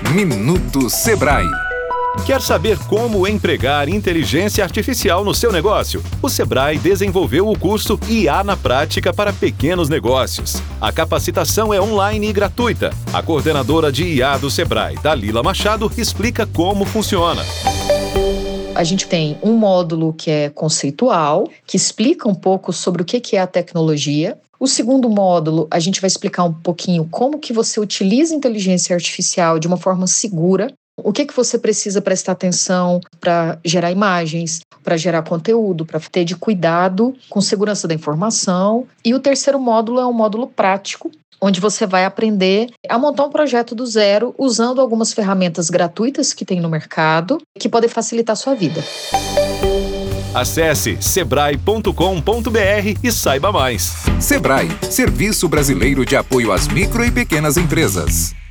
Minuto Sebrae. Quer saber como empregar inteligência artificial no seu negócio? O Sebrae desenvolveu o curso IA na Prática para pequenos negócios. A capacitação é online e gratuita. A coordenadora de IA do Sebrae, Dalila Machado, explica como funciona. A gente tem um módulo que é conceitual, que explica um pouco sobre o que é a tecnologia. O segundo módulo, a gente vai explicar um pouquinho como que você utiliza inteligência artificial de uma forma segura. O que você precisa prestar atenção para gerar imagens, para gerar conteúdo, para ter de cuidado com segurança da informação. E o terceiro módulo é um módulo prático, onde você vai aprender a montar um projeto do zero usando algumas ferramentas gratuitas que tem no mercado que podem facilitar a sua vida. Acesse sebrae.com.br e saiba mais. Sebrae, Serviço Brasileiro de Apoio às Micro e Pequenas Empresas.